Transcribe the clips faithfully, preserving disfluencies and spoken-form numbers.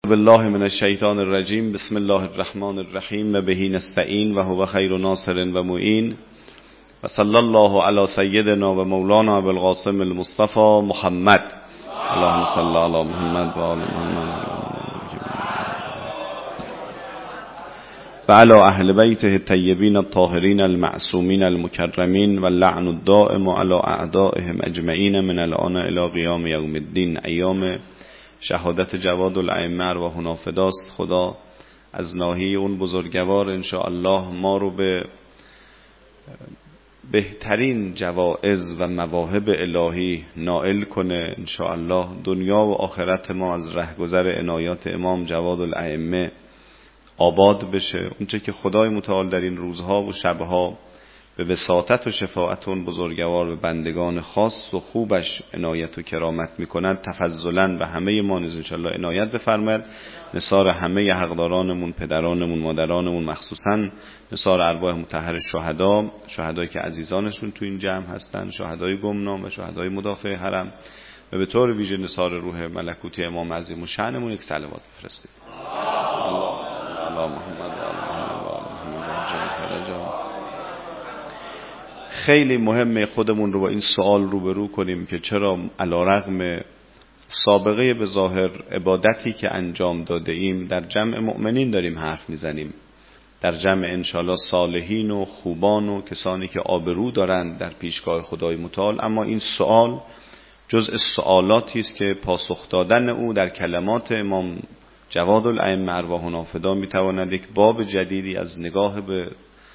بالله من الشیطان الرجیم. بسم الله الرحمن الرحیم و بهی نستعین و هو خیر ناصر و معین و صلی الله علی سیدنا و مولانا بالقاسم المصطفى محمد. اللهم صل علی محمد و آل محمد و علی اهل بیته الطیبین الطاهرین المعصومین المکرمین و اللعن الدائم علی اعدائهم اجمعین من الان الی قیام یوم الدین. ایام شهادت جواد الائمه و هنافداست. خدا از ناحیه اون بزرگوار انشاءالله ما رو به بهترین جوائز و مواهب الهی نائل کنه انشاءالله. دنیا و آخرت ما از رهگذر عنایات امام جواد الائمه آباد بشه. اونچه که خدای متعال در این روزها و شبها به وساطت و شفاعت اون بزرگوار به بندگان خاص و خوبش عنایت و کرامت میکند، تفضلا به همه ما نیز انشاءالله عنایت بفرماید. نثار همه حقدارانمون، پدرانمون، مادرانمون، مخصوصا نثار ارواح مطهر شهدا، شهدایی که عزیزانشون تو این جمع هستن، شهدای گمنام و شهدای مدافع حرم، و به طور ویژه نثار روح ملکوتی امام عظیم الشأنمون یک صلوات بفرستید. الله محمد و خیلی مهمه خودمون رو با این سوال روبرو کنیم که چرا علیرغم سابقه به ظاهر عبادتی که انجام داده ایم در جمع مؤمنین داریم حرف میزنیم، در جمع انشالله صالحین و خوبان و کسانی که آبرو دارند در پیشگاه خدای متعال، اما این سوال جزء سوالاتی است که پاسخ دادن او در کلمات امام جواد الائمه ارواحنا فدا میتواند یک باب جدیدی از نگاه به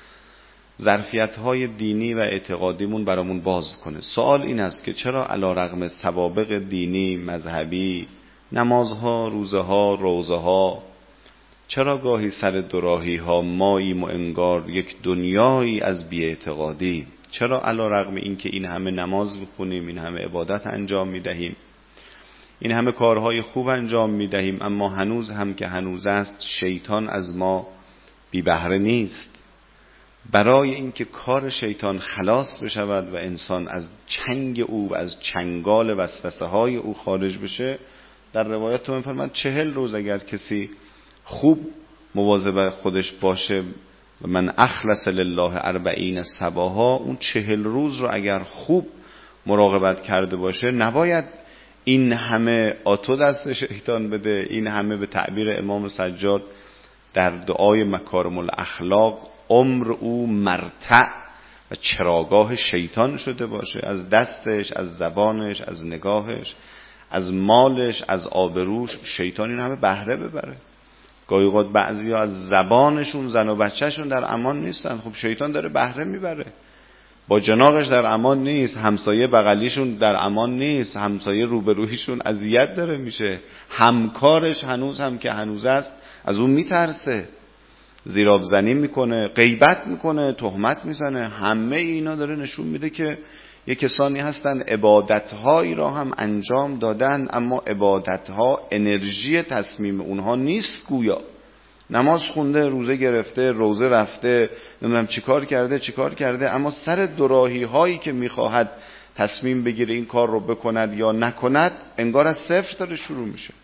ظرفیت‌های دینی و اعتقادیمون برامون باز کنه. سوال این است که چرا علیرغم سوابق دینی، مذهبی، نمازها، روزها، روزها، چرا گاهی سر دوراهی‌ها ماییم و انگار یک دنیایی از بی‌اعتقادی؟ چرا علیرغم اینکه این همه نماز می‌خونیم، این همه عبادت انجام می‌دهیم، این همه کارهای خوب انجام می‌دهیم، اما هنوز هم که هنوز است شیطان از ما بی بهره نیست؟ برای اینکه کار شیطان خلاص بشود و انسان از چنگ او، از چنگال وسوسه های او خارج بشه، در روایت تو میفرماد چهل روز اگر کسی خوب مواظب خودش باشه و من اخلص لله اربعین صباحا، اون چهل روز رو اگر خوب مراقبت کرده باشه، نباید این همه آتو دست شیطان بده، این همه به تعبیر امام سجاد در دعای مکارم الاخلاق عمر او مرتع و چراگاه شیطان شده باشه، از دستش، از زبانش، از نگاهش، از مالش، از آبروش شیطان این همه بهره ببره. گاهی اوقات بعضیا از زبانشون زن و بچهشون در امان نیستن، خب شیطان داره بهره میبره. با جناقش در امان نیست، همسایه بغلیشون در امان نیست، همسایه روبرویشون اذیت داره میشه، همکارش هنوز هم که هنوز است از اون میترسه، زیراب زنی میکنه، غیبت میکنه، تهمت میزنه. همه اینا داره نشون میده که یک کسانی هستن عبادتهایی را هم انجام دادن، اما عبادتها انرژی تصمیم اونها نیست. گویا نماز خونده، روزه گرفته، روزه رفته، نمیدونم چیکار کرده چیکار کرده اما سر دوراهی هایی که میخواهد تصمیم بگیره این کار رو بکند یا نکند، انگار از صفر داره شروع میشه.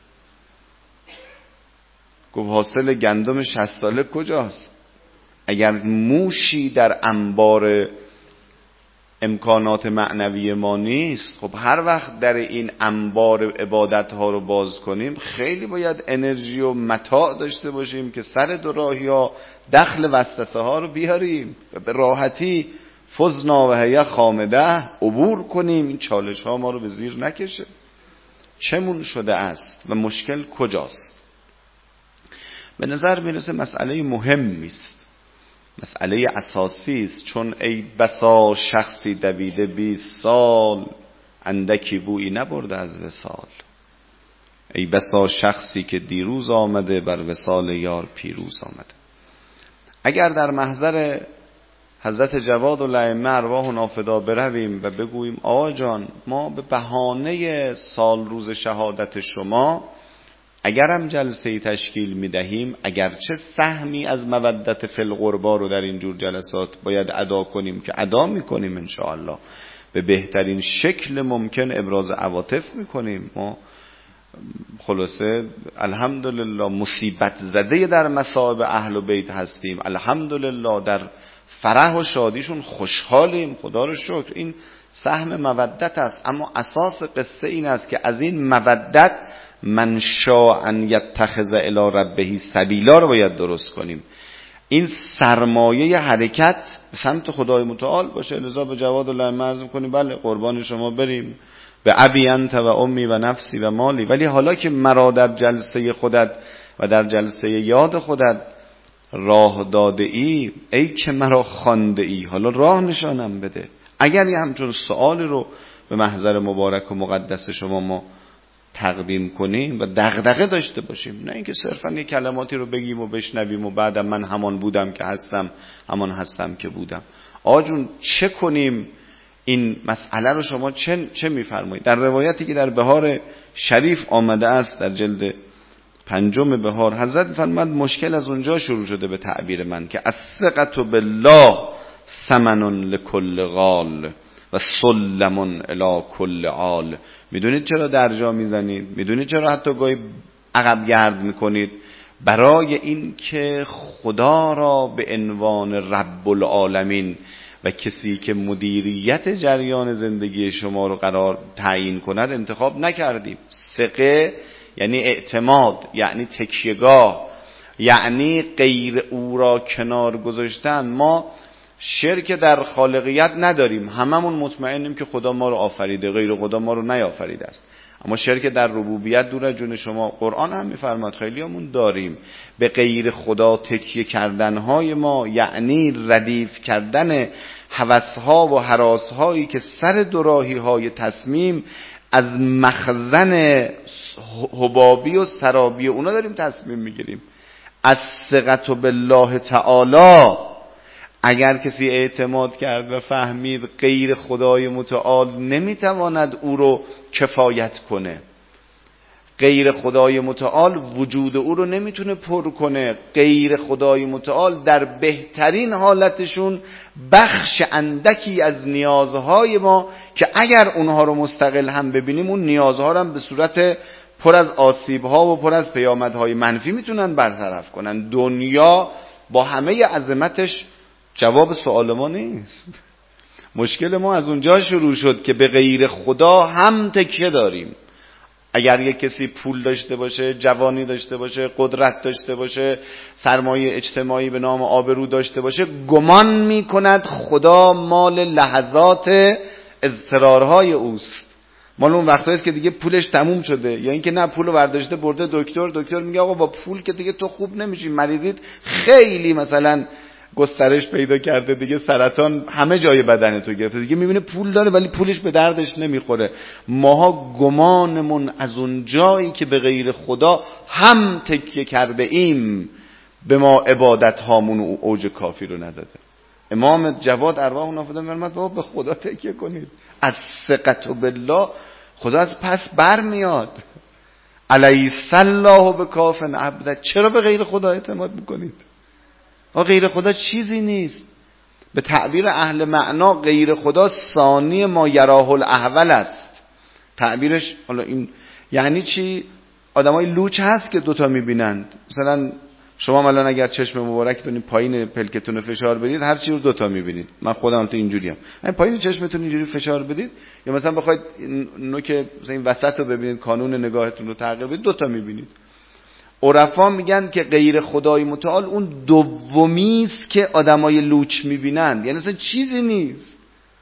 گفت حاصل گندم شصت ساله کجاست؟ اگر موشی در انبار امکانات معنوی ما نیست، خب هر وقت در این انبار عبادت ها رو باز کنیم خیلی باید انرژی و متاع داشته باشیم که سر دوراهی ها دخل وسوسه ها رو بیاریم و به راحتی فزنا و هی خامده عبور کنیم، این چالش ها ما رو به زیر نکشه. چمون شده است و مشکل کجاست؟ به نظر میرسه مسئله مهمی است، مسئله اساسی است، چون ای بسا شخصی دویده بیست سال، اندکی بویی نبرده از وصال. ای بسا شخصی که دیروز آمده، بر وصال یار پیروز آمده. اگر در محضر حضرت جواد الائمه ارواحنا فدا برویم و بگوییم آقا جان، ما به بهانه سال روز شهادت شما اگرم جلسه تشکیل میدهیم، اگرچه سهمی از مودت فی القربا رو در اینجور جلسات باید ادا کنیم که ادا میکنیم انشاءالله، به بهترین شکل ممکن ابراز عواطف میکنیم. ما خلاصه الحمدلله مصیبت زده در مصائب اهل و بیت هستیم، الحمدلله در فرح و شادیشون خوشحالیم، خدا رو شکر. این سهم مودت است. اما اساس قصه این است که از این مودت من شاء ان یتخذ الی ربه سبیلا رو باید درست کنیم. این سرمایه حرکت به سمت خدای متعال باشه. لذا به جواد الله مرز میکنیم بله قربان شما بریم، به ابی انت و امی و نفسی و مالی، ولی حالا که مرا در جلسه خودت و در جلسه یاد خودت راه داده ای، ای که مرا خوانده ای، حالا راه نشانم بده. اگر یه همچون سؤال رو به محضر مبارک و مقدس شما ما تقدیم کنیم و دغدغه داشته باشیم، نه اینکه صرفا یه کلماتی رو بگیم و بشنویم و بعدم من همان بودم که هستم، همان هستم که بودم. آجون چه کنیم؟ این مسئله رو شما چه, چه میفرمایید؟ در روایتی که در بهار شریف آمده است، در جلد پنجم بهار، حضرت میفرماد مشکل از اونجا شروع شده به تعبیر من که الثقة بالله ثمن لکل غال و سلم الی کل عال. میدونید چرا درجا میزنید؟ میدونید چرا حتی گاهی عقب گرد میکنید؟ برای این که خدا را به عنوان رب العالمین و کسی که مدیریت جریان زندگی شما رو قرار تعیین کند انتخاب نکردیم. ثقه یعنی اعتماد، یعنی تکیهگاه، یعنی غیر او را کنار گذاشتن. ما شرک در خالقیت نداریم، هممون مطمئنیم که خدا ما رو آفریده، غیر خدا ما رو نیافریده است. اما شرک در ربوبیت دور از جون شما. قرآن هم میفرماد خیلیامون داریم. به غیر خدا تکیه کردنهای ما یعنی ردیف کردن هوسها و هراسهایی که سر دوراهیهای تصمیم از مخزن حبابی و سرابی اونا داریم تصمیم میگیریم. از ثقة بالله تعالی، اگر کسی اعتماد کرد و فهمید غیر خدای متعال نمیتواند او رو کفایت کنه، غیر خدای متعال وجود او رو نمیتونه پر کنه، غیر خدای متعال در بهترین حالتشون بخش اندکی از نیازهای ما که اگر اونها رو مستقل هم ببینیم اون نیازها رو هم به صورت پر از آسیبها و پر از پیامدهای منفی میتونن برطرف کنن. دنیا با همه عظمتش جواب سوال ما نیست. مشکل ما از اونجا شروع شد که به غیر خدا هم تکیه داریم. اگر یک کسی پول داشته باشه، جوانی داشته باشه، قدرت داشته باشه، سرمایه اجتماعی به نام آبرو داشته باشه، گمان میکند خدا مال لحظات اضطرارهای اوست، مال اون وقتایی است که دیگه پولش تموم شده، یا اینکه نه پولو برداشته برده دکتر، دکتر میگه آقا با پول که دیگه تو خوب نمیشی، مریضیت خیلی مثلا گسترش پیدا کرده دیگه، سرطان همه جای بدن تو گرفته، دیگه میبینه پول داره ولی پولش به دردش نمیخوره. ماها گمانمون از اون جایی که به غیر خدا هم تکیه کرده ایم به ما عبادت هامون و اوج کافی رو نداده. امام جواد ارواح نافذه فرمود بابا به خدا تکیه کنید. از ثقة بالله خدا از پس بر میاد. الیس الله بکاف عبده. چرا به غیر خدا اعتماد میکنید؟ و غیر خدا چیزی نیست. به تعبیر اهل معنا غیر خدا ثانی ما یراه الاحول است. تعبیرش حالا این یعنی چی؟ آدمای لوچ هست که دوتا میبینند. مثلا شما الان اگر چشم مبارکتون پایین پلکتون رو فشار بدید هر چی رو دوتا میبینید. من خودم تو اینجوریم. این پایین چشمتون اینجوری فشار بدید یا مثلا بخواید نوک مثلا این وسط رو ببینید، کانون نگاهتون رو تغییر بدید، دوتا میبینید. عرفا میگن که غیر خدای متعال اون دومی است که آدمای لوچ میبینند، یعنی اصلا چیزی نیست،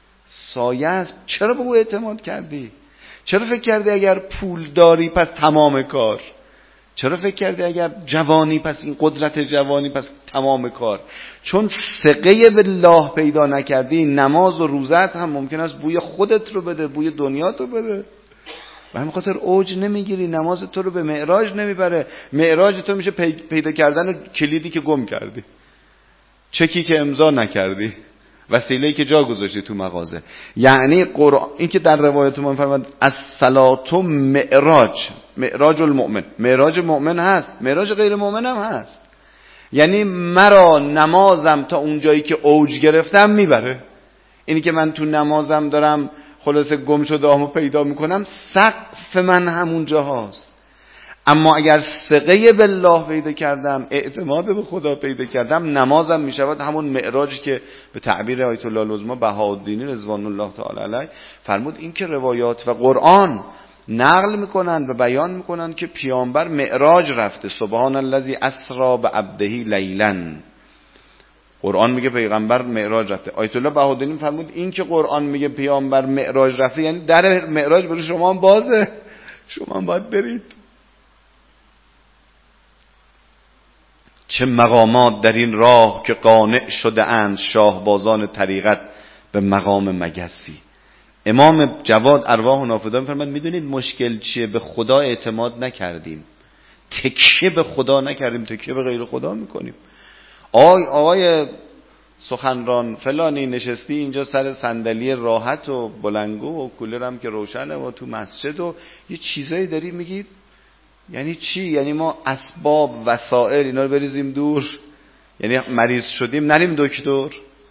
سایه است. چرا به او اعتماد کردی؟ چرا فکر کردی اگر پول داری پس تمام کار؟ چرا فکر کردی اگر جوانی پس این قدرت جوانی پس تمام کار؟ چون ثقه بالله پیدا نکردی، نماز و روزت هم ممکن است بوی خودت رو بده، بوی دنیات رو بده. و همین خاطر اوج نمیگیری، نماز تو رو به معراج نمیبره. معراج تو میشه پیدا کردن کلیدی که گم کردی، چکی که امضا نکردی، وسیله‌ای که جا گذاشتی تو مغازه. یعنی قرآن این که در روایت ما فرمود الصلاة معراج، معراج المؤمن، معراج مؤمن هست، معراج غیر مؤمن هم هست. یعنی مرا نمازم تا اون جایی که اوج گرفتم میبره. اینی که من تو نمازم دارم خلاصه گم شده آمو پیدا میکنم، سقف من همون جا هاست. اما اگر ثقه بالله پیدا کردم، اعتماد به خدا پیدا کردم، نمازم میشود همون معراجی که به تعبیر آیت الله العظمی بهاءالدین رضوان الله تعالی علیه فرمود. این که روایات و قرآن نقل میکنند و بیان میکنند که پیامبر معراج رفته، سبحان الذی اسری بعبده لیلا. قرآن میگه پیغمبر معراج رفته. آیت الله بهاءالدین فرمود این که قرآن میگه پیامبر معراج رفته یعنی در معراج برای شما هم بازه، شما هم باید برید. چه مقامات در این راه که قانع شده اند شاهبازان طریقت به مقام مگسی. امام جواد ارواح و نافذان فرمود میدونید مشکل چیه؟ به خدا اعتماد نکردیم، تکیه به خدا نکردیم، تکیه به غیر خدا میکنیم. آقای آقای سخنران فلانی نشستی اینجا سر صندلی راحت و بلنگو و کولرم که روشنه و تو مسجد و یه چیزایی داری میگید، یعنی چی؟ یعنی ما اسباب وسائل اینا رو بریزیم دور؟ یعنی مریض شدیم نریم دکتر؟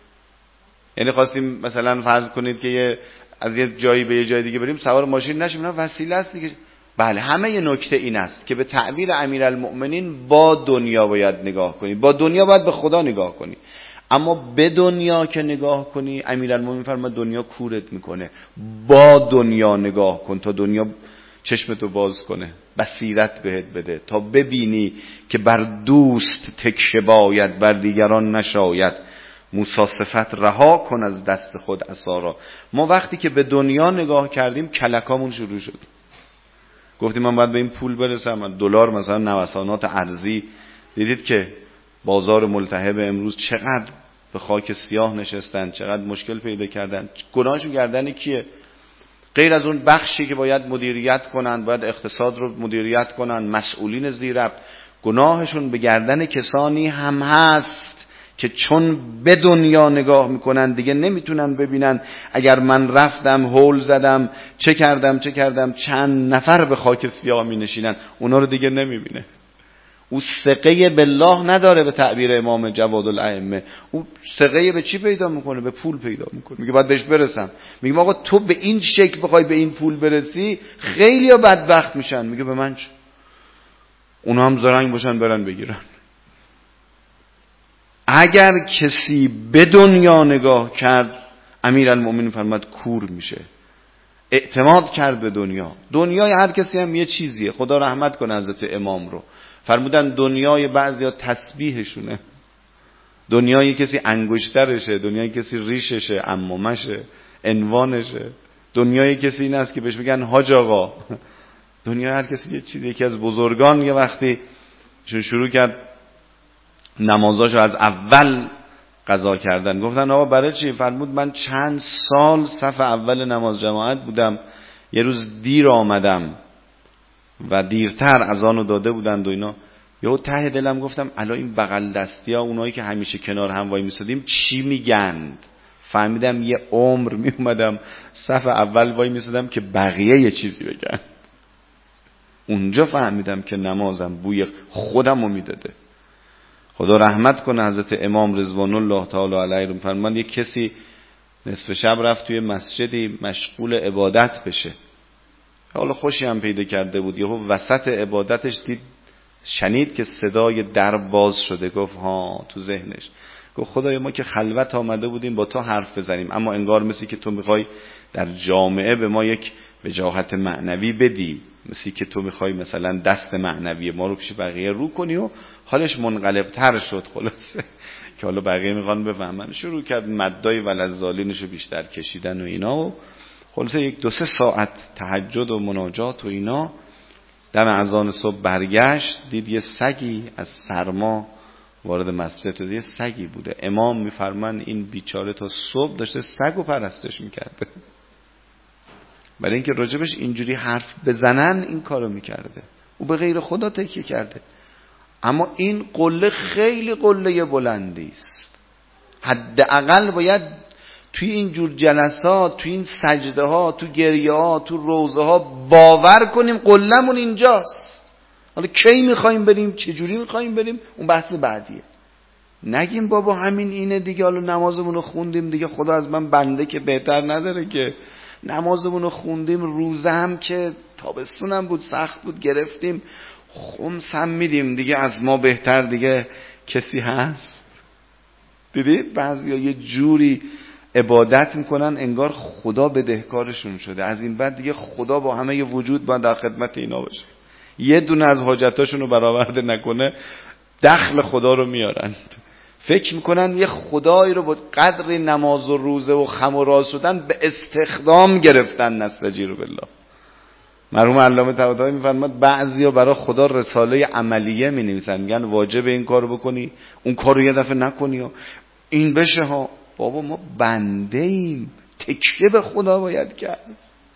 یعنی خواستیم مثلا فرض کنید که یه از یه جایی به یه جای دیگه بریم سوار ماشین نشیم، اینا وسیله است دیگه. بله، همه یه نکته این است که به تعبیر امیرالمؤمنین با دنیا باید نگاه کنی، با دنیا باید به خدا نگاه کنی. اما به دنیا که نگاه کنی، امیرالمؤمنین فرمود دنیا کورت میکنه. با دنیا نگاه کن تا دنیا چشمتو باز کنه، بصیرت بهت بده تا ببینی که بر دوست تکیه باید، بر دیگران نشاید. موسی صفت رها کن از دست خود عصا را. ما وقتی که به دنیا نگاه کردیم کلکامون شروع شد. گفتیم من باید به این پول برسم، دلار مثلا نوسانات ارزی. دیدید که بازار ملتهب امروز چقدر به خاک سیاه نشستن، چقدر مشکل پیدا کردن. گناهشون گردن کیه؟ غیر از اون بخشی که باید مدیریت کنن، باید اقتصاد رو مدیریت کنن، مسئولین زیربط، گناهشون به گردن کسانی هم هست که چون به دنیا نگاه میکنن دیگه نمیتونن ببینن اگر من رفتم هول زدم چه کردم چه کردم چند نفر به خاک سیاه می نشینن، اونا رو دیگه نمیبینه. او ثقه بالله نداره. به تعبیر امام جواد الائمه او ثقه به چی پیدا میکنه؟ به پول پیدا میکنه. میگه باید بهش برسم. میگه آقا تو به این شکل بخوای به این پول برسی خیلی ها بدبخت میشن. میگه به من چه؟ اونا هم زرنگ باشن برن بگیرن. اگر کسی به دنیا نگاه کرد، امیرالمؤمنین فرمود کور میشه. اعتماد کرد به دنیا. دنیای هر کسی هم یه چیزیه. خدا رحمت کنه حضرت امام رو. فرمودن دنیای بعضیا تسبیحشونه، دنیای کسی انگشترشه، دنیای کسی ریششه، عمومشه، عنوانشه، دنیای کسی این است که بهش میگن حاج آقا. دنیای هر کسی یه چیزی. یکی از بزرگان یه وقتی چون شروع کرد نمازاشو از اول قضا کردن، گفتن آقا برای چی؟ فرمود من چند سال صف اول نماز جماعت بودم، یه روز دیر آمدم و دیرتر اذانو داده بودند و اینا. یهو ته دلم گفتم الان این بغل دستی ها اونایی که همیشه کنار هم وای میسادیم چی میگند؟ فهمیدم یه عمر می اومدم صف اول وای میسادم که بقیه یه چیزی بگن. اونجا فهمیدم که نمازم بوی خودم رو میداده. خدا رحمت کنه حضرت امام رضوان الله تعالی علیه. رو فرمان یک کسی نصف شب رفت توی مسجدی مشغول عبادت بشه، حالا خوشی هم پیدا کرده بود. یهو وسط عبادتش دید، شنید که صدای در باز شده. گفت ها تو ذهنش، گفت خدای ما که خلوت آمده بودیم با تو حرف بزنیم، اما انگار مثل که تو میخوای در جامعه به ما یک وجاهت معنوی بدی، مثل که تو میخوای مثلا دست معنوی ما رو پیش بقیه رو کنی. و حالش منقلب تر شد خلاصه که حالا بقیه میخوان بفهمن. شروع کرد مدای ولذالینشو بیشتر کشیدن و اینا و خلاصه یک دو سه ساعت تهجد و مناجات و اینا. دم اذان صبح برگشت، دید یه سگی از سرما وارد مسجد شده. یه سگی بوده. امام میفرمان این بیچاره تا صبح داشته سگو پرستش میکرده. برای اینکه راجبش اینجوری حرف بزنن این کارو میکرده. او به غیر خدا تکیه کرده. اما این قله خیلی قله بلندی است. حداقل باید توی این جور جلسات، توی این سجده ها، تو گریه ها، تو روزه ها باور کنیم قله‌مون اینجاست. حالا کی میخوایم بریم، چجوری میخوایم بریم، اون بحث بعدیه. نگیم بابا همین اینه دیگه، حالا نمازمون رو خوندیم دیگه، خدا از من بنده که بهتر نداره که. نمازمون رو خوندیم، روزه هم که تابستون هم بود سخت بود گرفتیم، خمس هم میدیم دیگه، از ما بهتر دیگه کسی هست؟ دیدید بعضیا یه جوری عبادت میکنن انگار خدا بدهکارشون شده، از این بعد دیگه خدا با همه ی وجود باید در خدمت اینا باشه. یه دونه از حاجتاشون رو برآورده نکنه دخل خدا رو میارند. فکر میکنن یه خدایی رو با قدر نماز و روزه و خم و راز شدن به استخدام گرفتن. نستجیر بالله. مرحوم علامه طباطبایی میفرماد بعضیا برای خدا رساله عملیه مینویسن، میگن واجب این کارو بکنی، اون کارو یه دفعه نکنی و این بشه ها. بابا ما بنده ایم، تکیه به خدا باید کرد.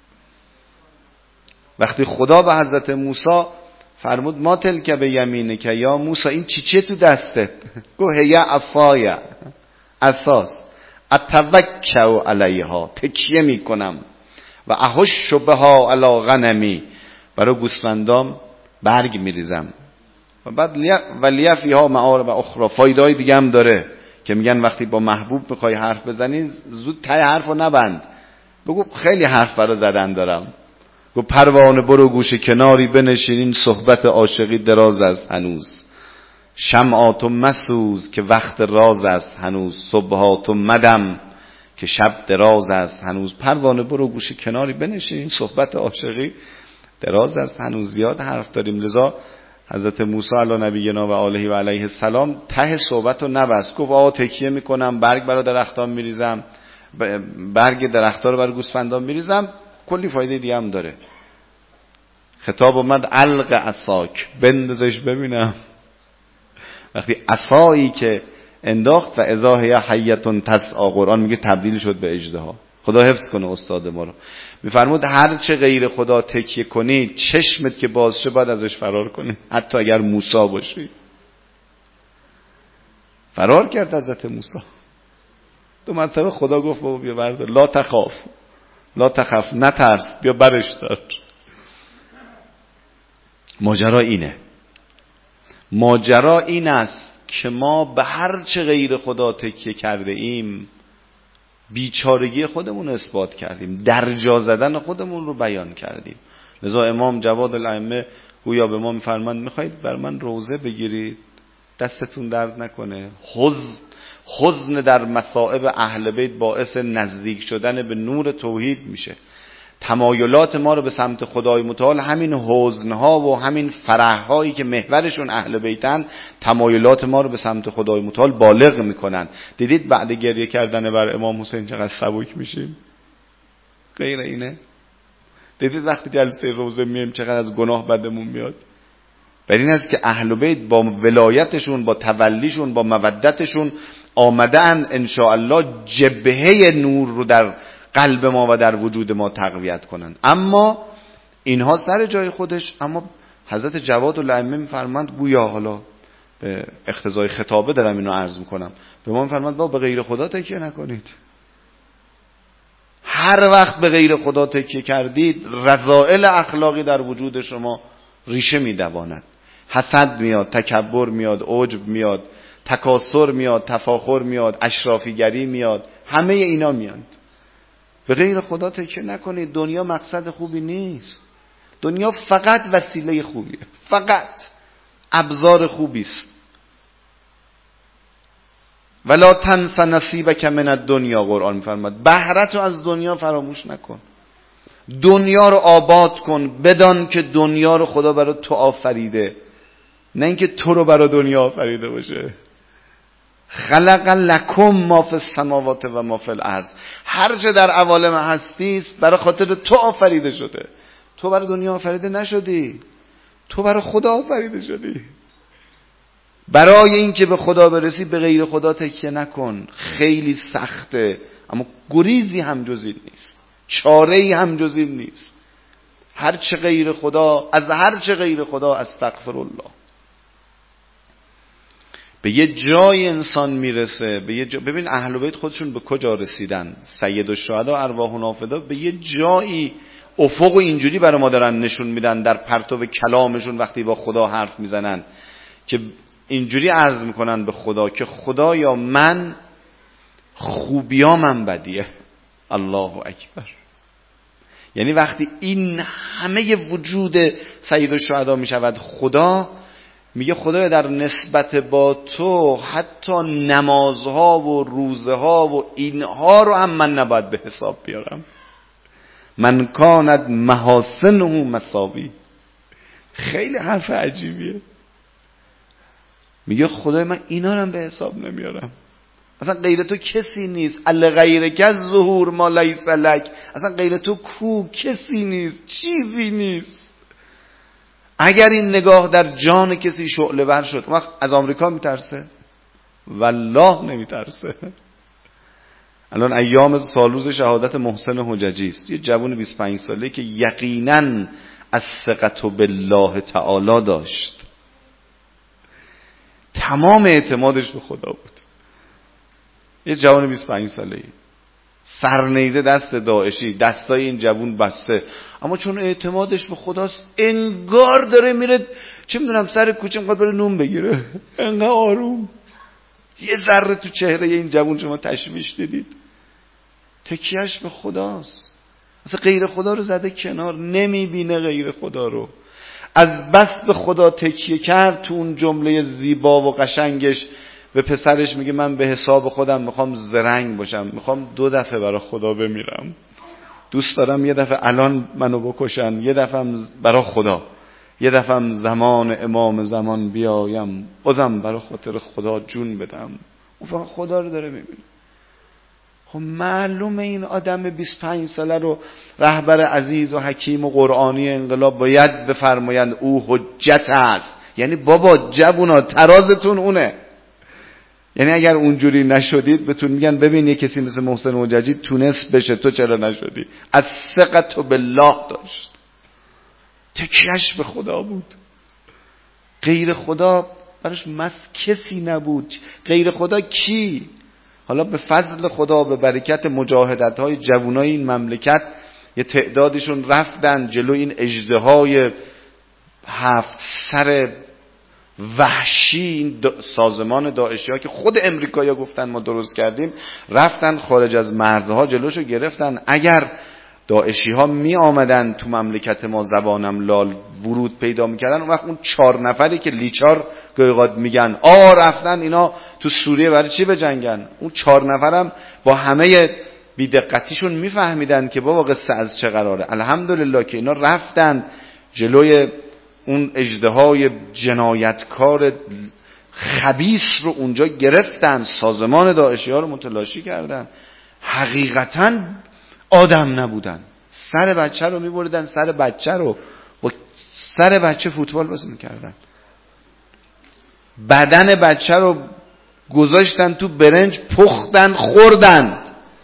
وقتی خدا به حضرت موسی فرمود ما تلک به یمینه که یا موسی، این چی چیه تو دسته؟ گو هیا عصایا، اساس اتوکل علیها، تکیه میکنم و احش بها علی غنمی، برای گوسفندام برگ میریزم. و بعد ولی فیها معارب اخرى، فایده‌های دیگه هم داره که میگن وقتی با محبوب میخوای حرف بزنی زود تای حرفو نبند، بگو خیلی حرف برای زدن دارم. گو پروانه برو گوشه کناری بنشین، این صحبت عاشقی دراز است هنوز. شمعاتو مسوز که وقت راز است هنوز، صبحاتو مدم که شب دراز است هنوز. پروانه برو گوشه کناری بنشین، این صحبت عاشقی دراز است هنوز. زیاد حرف داریم. لذا حضرت موسی علی نبینا و آله و علیه السلام ته صحبتو نبست، گفت آقا تکیه میکنم، برگ برای درختان میریزم، برگ درخت‌ها رو برای گوسفندان میریزم، کلی فایده دیگه هم داره. خطاب اومد الق عصاک، بندازش ببینم. وقتی عصایی که انداخت و اذا هی حیه تسعی، قرآن میگه تبدیل شد به اژدها. خدا حفظ کنه استاد ما رو. میفرمود هر چه غیر خدا تکیه کنی، چشمت که باز شه باید ازش فرار کنی، حتی اگر موسی باشی. فرار کرد حضرت موسی. دو مرتبه خدا گفت بابا بیا بردار، لا تخاف لا تخف، نترس، بیا برش دار. ماجرا اینه. ماجرا این است که ما به هر چه غیر خدا تکیه کرده ایم بیچارگی خودمون رو اثبات کردیم، درجا زدن خودمون رو بیان کردیم. لذا امام جواد الائمه گویا به ما میفرمان میخواید بر من روزه بگیرید دستتون درد نکنه. حزن حزن در مصائب اهل بیت باعث نزدیک شدن به نور توحید میشه. تمایلات ما رو به سمت خدای متعال، همین حزنها و همین فرحهایی که محورشون اهل بیتن، تمایلات ما رو به سمت خدای متعال بالغ میکنن. دیدید بعد گریه کردن بر امام حسین چقدر سبک میشیم؟ غیر اینه؟ دیدید وقتی جلسه روزه میایم چقدر از گناه بدمون میاد؟ بر این است که اهل بیت با ولایتشون، با تولیشون، با مودتشون آمدن انشاءالله جبهه نور رو در قلب ما و در وجود ما تقویت کنند. اما اینها سر جای خودش، اما حضرت جواد الائمه میفرماند گویا، حالا به اقتضای خطابه دارم اینو عرض میکنم، به ما میفرماند با به غیر خدا تکیه نکنید. هر وقت به غیر خدا تکیه کردید رذائل اخلاقی در وجود شما ریشه میدواند. حسد میاد، تکبر میاد، عجب میاد، تکاسر میاد، تفاخر میاد، اشرافیگری میاد، همه اینا میاد. به غیر خدا تکیه نکنید. دنیا مقصد خوبی نیست. دنیا فقط وسیله خوبیه، فقط ابزار خوبی است. ولا تنس نصیبک من الدنیا، قرآن میفرماد بهره‌تو از دنیا فراموش نکن. دنیا رو آباد کن، بدان که دنیا رو خدا برای تو آفریده، نه اینکه تو رو برای دنیا آفریده باشه. خلق لکم ما فی السماوات و ما فی الارض، هر چه در عوالم هستی است برای خاطر تو آفریده شده. تو برای دنیا آفریده نشدی، تو برای خدا آفریده شدی. برای اینکه به خدا برسی به غیر خدا تکیه نکن. خیلی سخته، اما گریزی هم جز این نیست، چاره‌ای هم جز این نیست. هر چه غیر خدا، از هر چه غیر خدا استغفر الله. به یه جای انسان میرسه، به یه جا... ببین اهل بیت خودشون به کجا رسیدن. سید الشهدا ارواحنا فدا به یه جایی افق و اینجوری برای ما دارن نشون میدن در پرتو کلامشون وقتی با خدا حرف میزنن که اینجوری عرض میکنن به خدا که خدایا من خوبیامم بدیه. الله اکبر. یعنی وقتی این همه وجود سید الشهدا می شود خدا، میگه خدایا در نسبت با تو حتی نمازها و روزها و اینها رو هم من نباید به حساب بیارم. من کاند محاسنه مساوی. خیلی حرف عجیبیه. میگه خدای من اینا رو هم به حساب نمیارم. اصلا غیر تو کسی نیست. ال غیرک الظهور ما لیس لک. اصلا غیر تو کو کسی نیست، چیزی نیست. اگر این نگاه در جان کسی شعله ور شد، وقت از آمریکا میترسه؟ والله نمیترسه. الان ایام سالروز شهادت محسن حججی است، یه جوان بیست و پنج ساله که یقینا از ثقت بالله تعالی داشت، تمام اعتمادش به خدا بود. یه جوان بیست و پنج ساله‌ای، سرنیزه دست داعشی، دستای این جوان بسته، اما چون اعتمادش به خداست انگار داره میره چه میدونم سر کوچه میخواد بره نون بگیره، انقدر آروم. یه ذره تو چهره این جوان شما تشویش دیدید؟ تکیهش به خداست. اصلا غیر خدا رو زده کنار، نمیبینه غیر خدا رو. از بس به خدا تکیه کرد، تو اون جمله زیبا و قشنگش به پسرش میگه من به حساب خودم میخوام زرنگ باشم، میخوام دو دفعه برای خدا بمیرم. دوست دارم یه دفعه الان منو بکشن، یه دفعه برای خدا، یه دفعه زمان امام زمان بیایم بازم برای خاطر خدا جون بدم. اون فقط خدا رو داره میبینه. خب معلومه این آدم بیست و پنج ساله رو رهبر عزیز و حکیم و قرآنی انقلاب باید بفرمایند او حجت است. یعنی بابا جوونا ترازتون اونه. یعنی اگر اونجوری نشدید بهتون میگن ببین یه کسی مثل محسن حججی تونست بشه، تو چرا نشدی؟ از ثقت بالله داشت، تکیهش به خدا بود. غیر خدا براش مس کسی نبود. غیر خدا کی؟ حالا به فضل خدا، به برکت مجاهدت های جوانای این مملکت، یه تعدادشون رفتن جلو این اژدهای هفت سر وحشی، این دا سازمان داعشی ها که خود امریکایی‌ها گفتن ما درست کردیم، رفتن خارج از مرزها جلوشو گرفتن. اگر داعشی ها می آمدن تو مملکت ما زبانم لال ورود پیدا میکردن، اون وقت اون چهار نفری که لیچار گویقاد میگن آ رفتن اینا تو سوریه برای چی بجنگن، اون چهار نفرم با همه بیدقتیشون میفهمیدن که بابا قصه از چه قراره. الحمدلله که اینا رفتن جلوی اون اژدهای جنایتکار خبیث رو اونجا گرفتن، سازمان داعشی ها رو متلاشی کردن. حقیقتاً آدم نبودن. سر بچه رو میبردن، سر بچه رو با سر بچه فوتبال بازی میکردن، بدن بچه رو گذاشتن تو برنج پختن خوردند.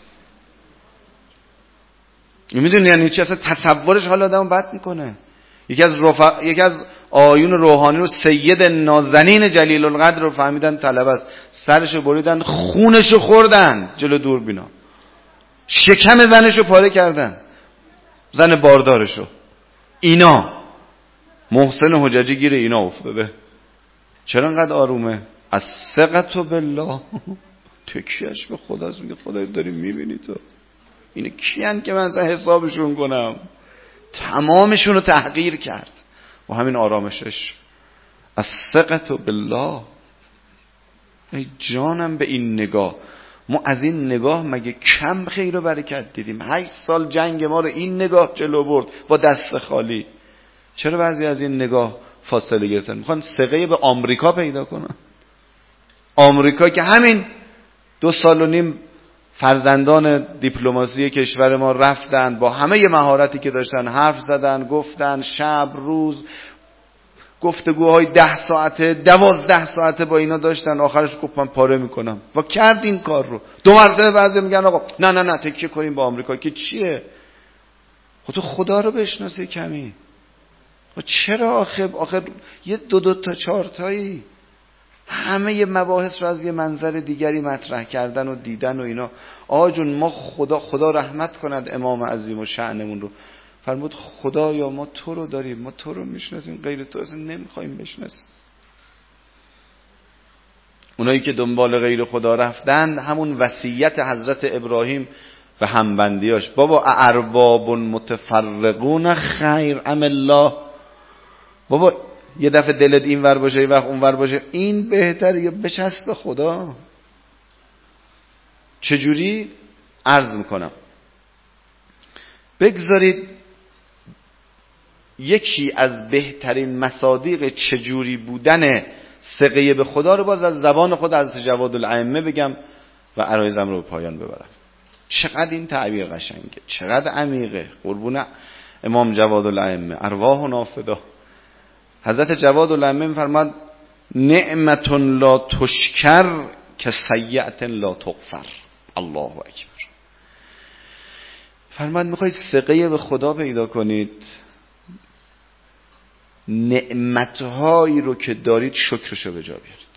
میدونی یعنی چی؟ اصلا تصورش حال آدمو بد میکنه. یکی از رفع... یکی از آیون روحانی رو سید نازنین جلیل القدر رو فهمیدن طلب است، سرشو بریدن خونشو خوردن جلو دوربینا، شکم زنشو پاره کردن، زن باردارشو. اینا محسن حججی گیر اینا افتاده. چرا انقدر آرومه؟ از ثقت بالله، تکیهش به خداست. میگه خدای داری میبینی تو اینه کیان که من حسابشون کنم؟ تمامشون رو تحقیر کرد و همین آرامشش از ثقت بالله. ای جانم به این نگاه، ما از این نگاه مگه کم خیر و برکت دیدیم؟ هشت سال جنگ ما رو این نگاه جلو برد با دست خالی. چرا بعضی از این نگاه فاصله گرفتن؟ میخوان ثقه به آمریکا پیدا کنن. آمریکا که همین دو سال و نیم فرزندان دیپلماسی کشور ما رفتن با همه مهارتی که داشتن، حرف زدن، گفتن، شب روز گفتگوهای ده ساعته دوازده ساعته با اینا داشتن، آخرش گفت من پاره میکنم و کرد این کار رو. دو مرتبه بعضی میگن آقا نه نه نه تکیه کنیم با آمریکا که چیه؟ خود تو خدا رو بشناسی کمی. و چرا آخه آخه یه دو دو تا چهار تایی همه مباحث رو از یه منظر دیگری مطرح کردن و دیدن و اینا. آقا جون ما خدا خدا رحمت کند امام عظیم و شأنمون رو، فرمود خدایا ما تو رو داریم، ما تو رو میشناسیم، غیر تو اصلا نمیخوایم بشناسیم. اونایی که دنبال غیر خدا رفتن، همون وصیت حضرت ابراهیم و همبندیاش. بابا ارباب متفرقون خیر ام الله، بابا یه دفعه دلت این ور باشه یه وقت اون ور باشه، این بهتره یا بچسب به خدا؟ چجوری؟ عرض میکنم بگذارید یکی از بهترین مصادیق چجوری بودن ثقه به خدا رو باز از زبان خود از جواد الائمه بگم و عرایزم رو به پایان ببرم. چقدر این تعبیر قشنگه، چقدر عمیقه. قربون امام جواد الائمه ارواحنا فدا. حضرت جواد الائمه میفرماد نعمت لا تشکر که سیئت لا تغفر. الله اکبر. فرماد میخواید ثقه به خدا پیدا کنید، نعمتهایی رو که دارید شکرشو به جا بیارید.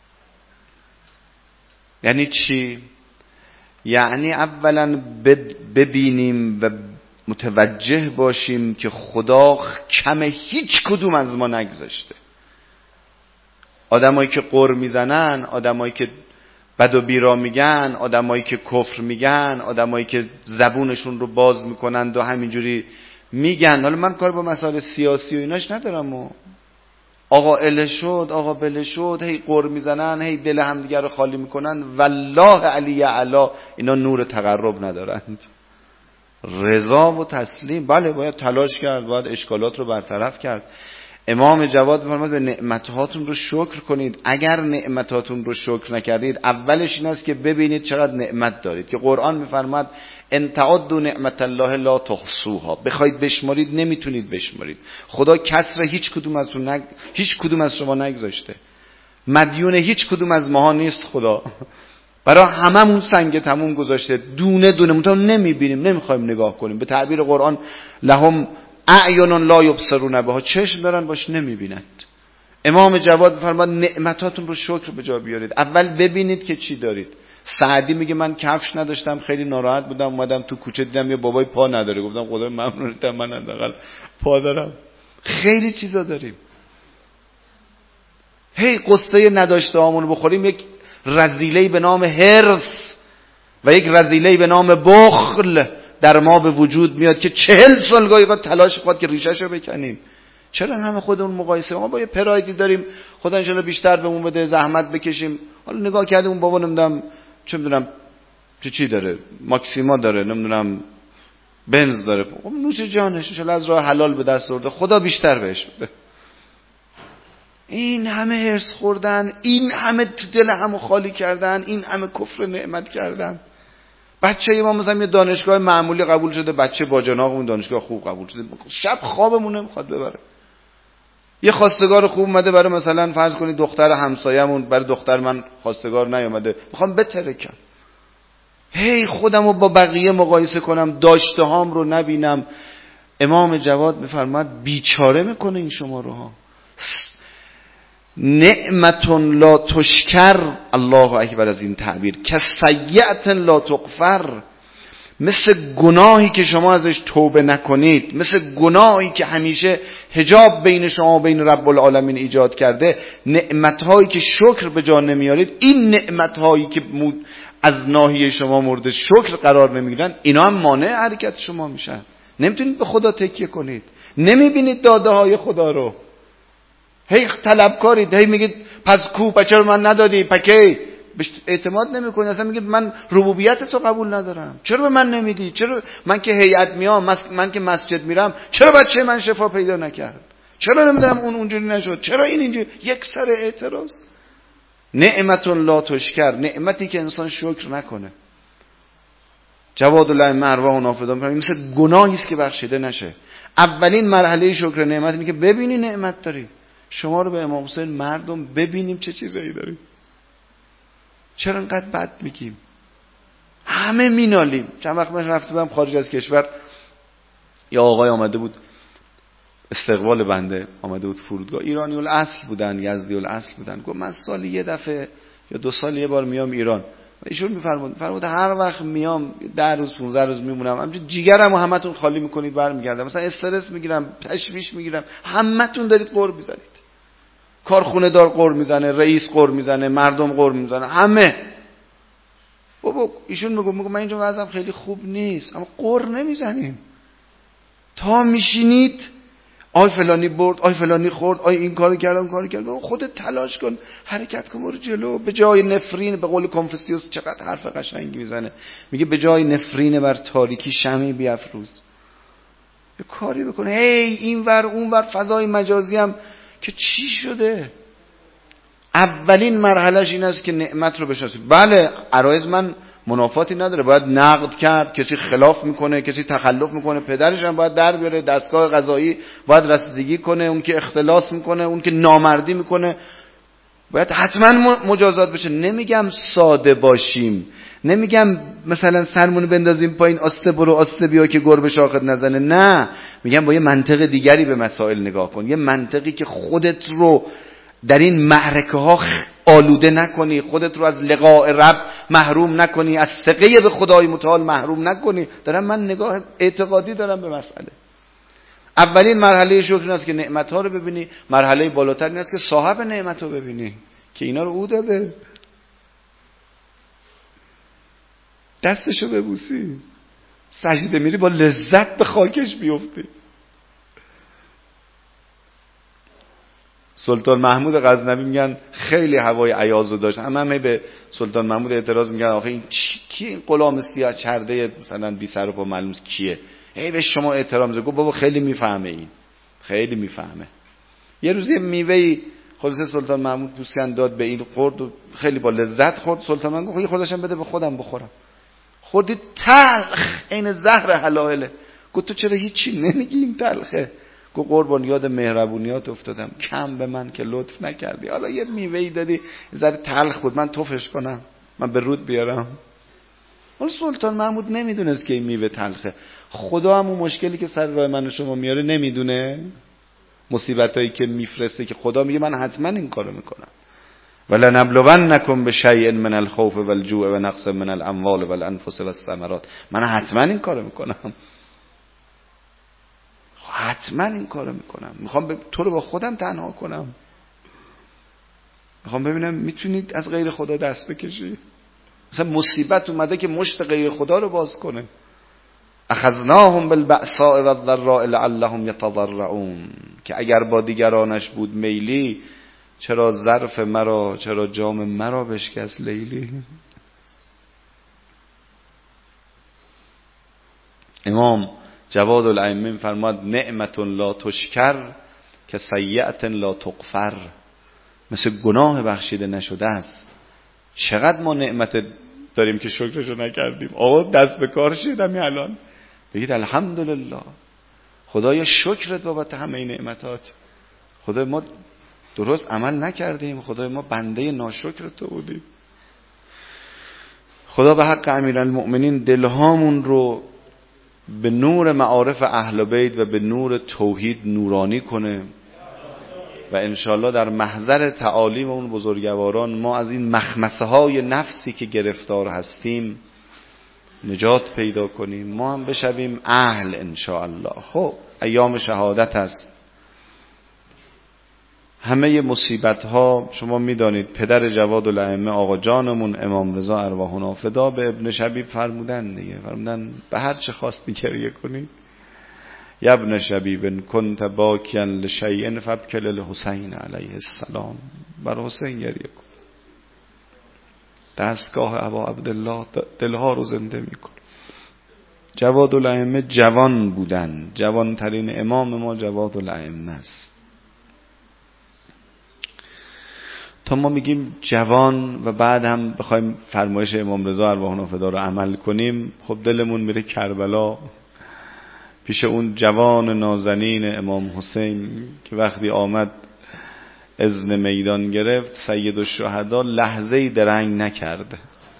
یعنی چی؟ یعنی اولا ببینیم و متوجه باشیم که خدا کم هیچ کدوم از ما نگذاشته. آدمایی که قر میزنن، آدمایی که بد و بیرا میگن، آدمایی که کفر میگن، آدمایی که زبونشون رو باز میکنند و همینجوری میگن. حالا من کار با مسائل سیاسی و ایناش ندارم و آقا اله شد آقا بله شد، هی قر میزنن، هی دل همدیگه رو خالی میکنن. والله علی اعلی اینا نور تقرب ندارند. رضا و تسلیم، بله باید تلاش کرد، باید اشکالات رو برطرف کرد. امام جواد می‌فرماد به نعمتهاتون رو شکر کنید. اگر نعمتاتون رو شکر نکردید، اولش این است که ببینید چقدر نعمت دارید، که قرآن می‌فرماد ان تعدوا نعمت الله لا تحصوها. بخواید بشمارید نمیتونید بشمارید. خدا کسر هیچ کدوم از نگ... هیچ کدوم از شما نگذاشته. مدیون هیچ کدوم از ماها نیست خدا. برای هممون سنگ تموم گذاشته، دونه دونه متون نمیبینیم، نمیخوایم نگاه کنیم. به تعبیر قرآن لهم اعین لا یبصرون بها، چشم دارن باش نمیبینند. امام جواد فرماد نعمتاتون رو شکر به جا بیارید. اول ببینید که چی دارید. سعدی میگه من کفش نداشتم، خیلی ناراحت بودم، اومدم تو کوچه دیدم یه بابای پا نداره، گفتم خدای ممنونتم من حداقل پا دارم. خیلی چیزا داریم. هی قصه نداشته هامون بخوریم. یک رذیله به نام حرص و یک رذیله به نام بخل در ما به وجود میاد که چهل سال گاهی قد تلاش خود که ریشه‌شو بکنیم. چرا همه خودمون مقایسه؟ ما با یه پرایدی داریم، خدا ان شاءالله بیشتر بهمون بده، زحمت بکشیم. حالا نگاه کردیم اون بابا نمیدونم چه میدونم چه چی داره، ماکسیما داره، نمیدونم بنز داره، خب نوش جانش، ان شاءالله از راه حلال به دست آورده، خدا بیشتر بهش بده. این همه هرس خوردن، این همه تو دل همو خالی کردن، این همه کفر نعمت کردن. بچه ما مثلا یه دانشگاه معمولی قبول شده، بچه باجناق اون دانشگاه خوب قبول شده، شب خوابمون نمیخواد ببره. یه خواستگار خوب اومده برای مثلا فرض کنید دختر همسایه‌مون، برای دختر من خواستگار نیومده، میخوام بترکم. هی خودمو با بقیه مقایسه کنم، داشته هام رو نبینم. امام جواد میفرماد بیچاره میکنه این شما رو ها. نعمت لا تشکر، الله اکبر از این تعبیر، که سیئت لا تغفر. مثل گناهی که شما ازش توبه نکنید، مثل گناهی که همیشه حجاب بین شما و بین رب العالمین ایجاد کرده، نعمتهایی که شکر به جا نمیارید، این نعمتهایی که از ناحیه شما مورد شکر قرار نمیگیرن، اینا هم مانع حرکت شما میشن. نمیتونید به خدا تکیه کنید، نمیبینید داده های خدا رو، هی طلبکارید، هی میگید پس کو، بچه رو من ندادی، پکی بهش اعتماد نمیکنی، اصلا میگید من ربوبیت تو قبول ندارم، چرا به من نمیدی، چرا من که هیئت میام، من که مسجد میرم، چرا بچه من شفا پیدا نکرد، چرا نمیدونم اون اونجوری نشد، چرا این اینجوری، یک سر اعتراض. نعمت لا تشکر، نعمتی که انسان شکر نکنه. جواد الائمه ارواحنا فدا میگه مثل گناهی است که بخشیده نشه. اولین مرحله شکر نعمت اینه که ببینی نعمت داری. شما رو به امام حسین مردم ببینیم چه چیزایی داریم، چرا انقدر بد میگیم، همه مینالیم. چند وقت من رفته بودم خارج از کشور، یا آقای آمده بود استقبال بنده، آمده بود فرودگاه، ایرانی الاصل بودن، یزدی الاصل بودن. گفت من سالی یه دفعه یا دو سال یه بار میام ایران. و ایشون میفرمود فرمود هر وقت میام ده روز پانزده روز میمونم، همینجوری جیگرمو همتون خالی میکنید برمیگردم، مثلا استرس میگیرم، تشویش میگیرم، همتون دارید قر میزنید. کارخونه دار قر میزنه، رئیس قر میزنه، مردم قر میزنه، همه. بابا ایشون میگه میگه من اینجا وضعم خیلی خوب نیست، اما قر نمیزنیم. تا میشینید آی فلانی برد، آی فلانی خورد، آی این کارو کرد، اون کارو کرد. خودت تلاش کن، حرکت کن، برو جلو. به جای نفرین، به قول کنفوسیوس چقدر حرف قشنگی میزنه، میگه به جای نفرین بر تاریکی شمعی بیافروز. یه کاری بکنه. هی این ور اون ور فضای مجازی هم که چی شده؟ اولین مرحلهش این است که نعمت رو بشناسید. بله عرایض من منافاتی نداره، باید نقد کرد، کسی خلاف میکنه، کسی تخلف میکنه، پدرش هم باید در بیاره، دستگاه قضایی باید رسیدگی کنه، اون که اختلاس میکنه، اون که نامردی میکنه باید حتما مجازات بشه. نمیگم ساده باشیم، نمیگم مثلا سرمون بندازیم پایین آسته برو آسته بیا که گربه شاخت نزنه، نه، میگم با یه منطق دیگری به مسائل نگاه کن، یه منطقی که خودت رو در این معرکه ها آلوده نکنی، خودت رو از لقاء رب محروم نکنی، از ثقه به خدای متعال محروم نکنی. دارم من نگاه اعتقادی دارم به مسئله. اولین مرحله شکر این است که نعمت ها رو ببینی، مرحله بالاتر این است که صاحب نعمت رو ببینی که اینا رو او داده، دستشو ببوسی، سجده میری با لذت به خاکش بیفتی. سلطان محمود غزنوی میگن خیلی هوای عیاضو داشت، همه همه به سلطان محمود اعتراض میگن آخه این کی این غلام سیاه چرده مثلا بی سر و پا معلوم کیه، ای به شما احترام زد. گفت بابا خیلی میفهمه، این خیلی میفهمه. یه روز یه میوهی خلاص سلطان محمود پوسکن داد به این، خورد و خیلی با لذت خورد. سلطان محمود گفت یه خوردشم بده به خودم بخورم. خوردی تلخ عین زهر حلائله. گفت تو چرا هیچی نمیگی این تلخه؟ گفت قربان یاد مهربونیات افتادم، کم به من که لطف نکردی، حالا یه میوهی دادی ذره تلخ بود، من تفش کنم، من به رود بیارم. اون سلطان محمود نمیدونست که این میوه تلخه. خدا هم اون مشکلی که سر راه من و شما میاره نمیدونه، مصیبتایی که میفرسته که خدا میگه من حتما این کارو میکنم. ولنبلونکم بشیء من الخوف والجوع ونقص من الاموال والانفس والثمرات، من حتما این کارو میکنم، حتما این کارو میکنم. میخوام ب... تو رو با خودم تنها کنم، میخوام ببینم میتونید از غیر خدا دست بکشی. مثلا مصیبت اومده که مشت غیر خدا رو باز کنه. اخذناهم بالبأساء والضراء لعلهم یتضرعون، که اگر با دیگرانش بود میلی، چرا ظرف مرا، چرا جام مرا بشکست لیلی. امام جواد الائمه فرماد نعمت لا تشکر که سیئت لا تغفر، مثل گناه بخشیده نشده است. چقدر ما نعمت داریم که شکرشو نکردیم. آقا دست به کار شید همین الان بگید الحمدلله، خدایا شکرت بابت همه این نعمتات. خدای ما درست عمل نکردیم، خدای ما بنده ناشکر تو بودیم. خدا به حق امیرالمؤمنین دلهامون رو به نور معارف اهل بیت و به نور توحید نورانی کنه و انشالله در محضر تعالیم اون بزرگواران ما از این مخمسه های نفسی که گرفتار هستیم نجات پیدا کنیم، ما هم بشویم اهل انشاءالله. خب ایام شهادت است، همه مصیبت ها شما میدانید. پدر جواد الائمه آقا جانمون امام رضا ارواحنا فدا به ابن شبیب فرمودن دیگه، فرمودن به هر چه خواستی گریه کنی. یا ابن شبیب کنت باکیا لشیء فابکی للحسین علیه السلام، بر حسین گریه کن. دستگاه ابا عبدالله دلها رو زنده میکن. جواد الائمه جوان بودن، جوان ترین امام ما جواد الائمه است. تا ما میگیم جوان و بعد هم بخوایم فرمایش امام رضا ارواحنا فدا رو عمل کنیم، خب دلمون میره کربلا پیش اون جوان نازنین امام حسین که وقتی آمد اذن میدان گرفت، سید الشهدا لحظه‌ای درنگ نکرد.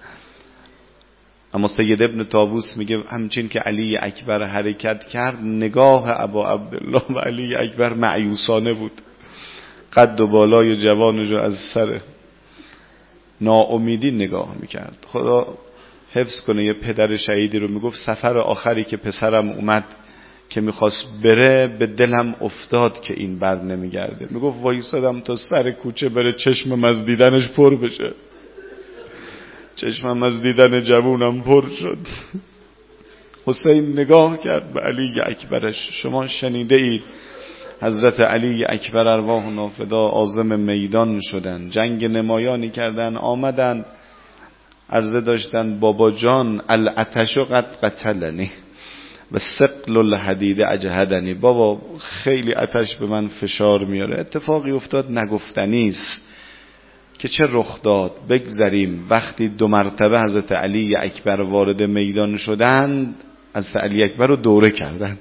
اما سید ابن طاووس میگه همچین که علی اکبر حرکت کرد، نگاه ابا عبدالله و علی اکبر مایوسانه بود. قد و بالای جوانش رو از سر ناامیدی نگاه میکرد. خدا حفظ کنه یه پدر شهیدی رو میگفت سفر آخری که پسرم اومد که میخواست بره، به دلم افتاد که این بر نمیگرده. میگفت وایسادم تا سر کوچه بره چشمم از دیدنش پر بشه. چشمم از دیدن جوونم پر شد. حسین نگاه کرد به علی اکبرش. شما شنیده اید حضرت علی اکبر ارواح نافدا عازم میدان شدن، جنگ نمایانی کردن، آمدن عرضه داشتن بابا جان العطش قد قتلنی و ثقل الحدید اجهدنی، بابا خیلی عطش به من فشار میاره. اتفاقی افتاد نگفتنی است که چه رخ داد. بگذریم وقتی دو مرتبه حضرت علی اکبر وارد میدان شدند، حضرت علی اکبر رو دوره کردند.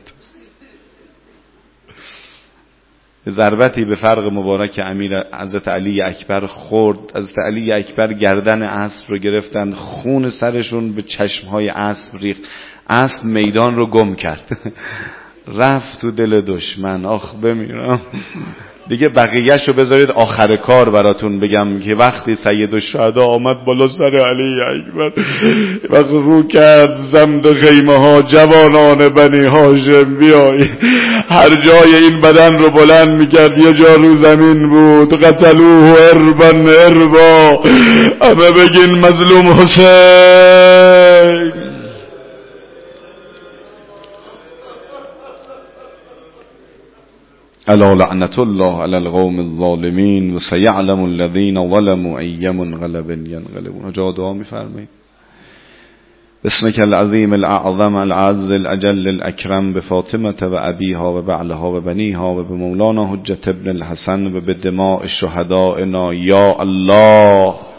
ضربتی به فرق مبارک امیر حضرت علی اکبر خورد. حضرت علی اکبر گردن اسب رو گرفتند، خون سرشون به چشمهای اسب ریخت. اسب میدان رو گم کرد، رفت تو دل دشمن. آخ بمیرم دیگه. بقیهش رو بذارید آخر کار براتون بگم که وقتی سید الشهدا آمد بالا سر علی اکبر، وقت رو کرد زمد خیمه ها جوانان بنی هاشم بیایی، هر جای این بدن رو بلند میکرد یه جا رو زمین بود. قتلوه اربن اربا، همه بگین مظلوم حسین. الا لعنت الله علی القوم الظالمین و سیعلم الذین ظلموا ای منقلب ینقلبون. جا دعا میفرمایید. بسمک العظیم الاعظم العز الاجل الاکرم بفاطمه و ابیها و بعلها و بنیها و بمولانا حجت ابن الحسن و بدماء شهدائنا یا الله.